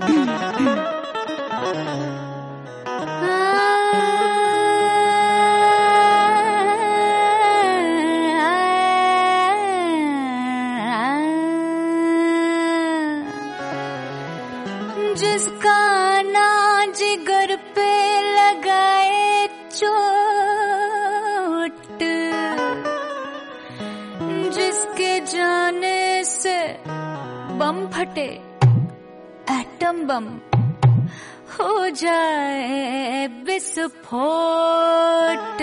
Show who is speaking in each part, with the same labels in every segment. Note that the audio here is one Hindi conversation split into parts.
Speaker 1: जिसका ना जिगर पे लगाए चोट, जिसके जाने से बम फटे एटम बम हो जाए विस्फोट।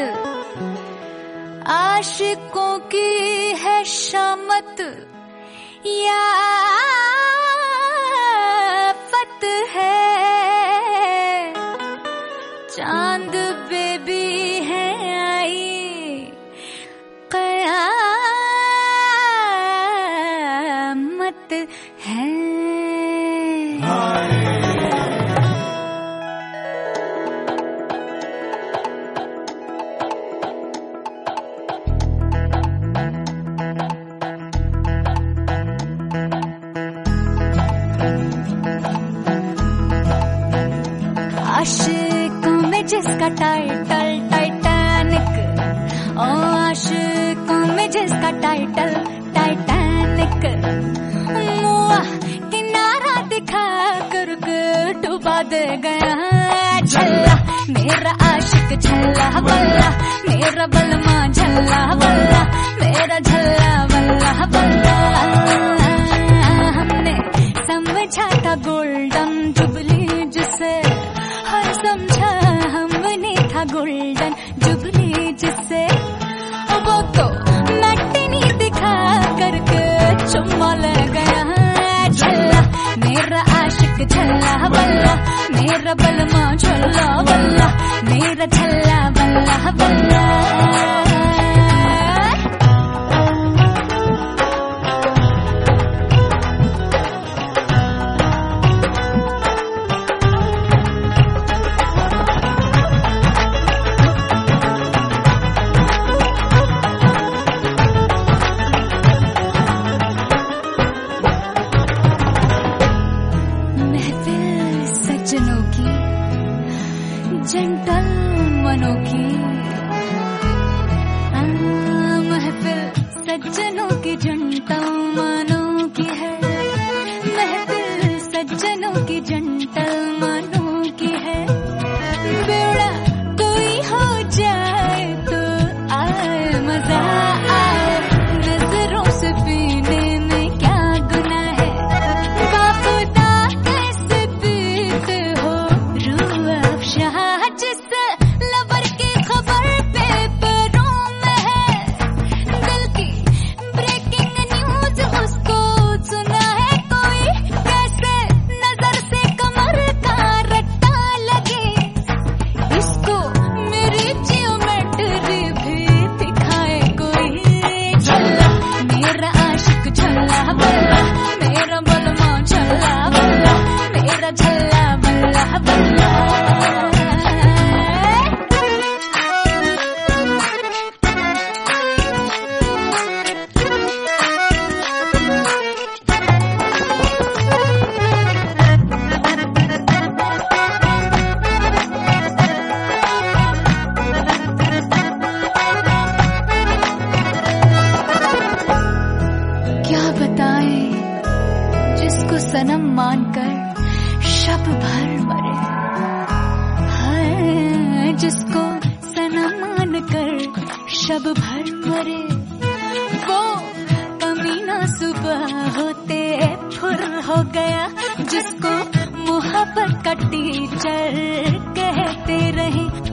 Speaker 1: आशिकों की है शामत या फत है, चांद बेबी है आई कयामत है। आशिकों में जिसका टाइटल टाइटैनिक, ओ आशिकों में जिसका टाइटल टाइटैनिक, मुआ किनारा दिखा कर डुबा दे गया झल्ला मेरा आशिक झल्ला बल्ला, मेरा बलमा झल्ला बल्ला, मेरा झल्ला बल्ला बल्ला। हमने समझा था गोल्डन जुबली जिसे, हर समझा हमने था गोल्डन जुबली जिसे, वो तो मैटिनी दिखा करके चुम्मा ले गया झल्ला मेरा आशिक झल्ला बल्ला, मेरा बलमा झल्ला बल्ला, मेरा झल्ला बल्ला बल्ला। सज्जनों की जेंटलमैनों की महफिल, सज्जनों की जेंटलमैनों की है महफिल, सज्जनों की जेंटलमैनों की है। बेड़ा कोई हो जाए तो आए मजा आए, नजरों से पीने में क्या गुनाह है, बाखुदा कैसे पीते हो रूह अफ़शा, जिस लवर की खबर पेपरों में है, दिल की ब्रेकिंग न्यूज उसको सुना है कोई, कैसे नजर से कमर का रट्टा लगे, इसको मेरी जियोमेट्री भी दिखाए कोई। झल्ला मेरा आशिक झल्ला बल्ला, मेरा बलमा झल्ला बल्ला, मेरा झल्ला बल्ला बल्ला। क्या बताएं जिसको सनम मानकर शब भर मरे, हाय जिसको सनम मानकर शब भर मरे, वो कमीना सुबह होते फुर हो गया, जिसको मोहब्बत का टीचर कहते रहे।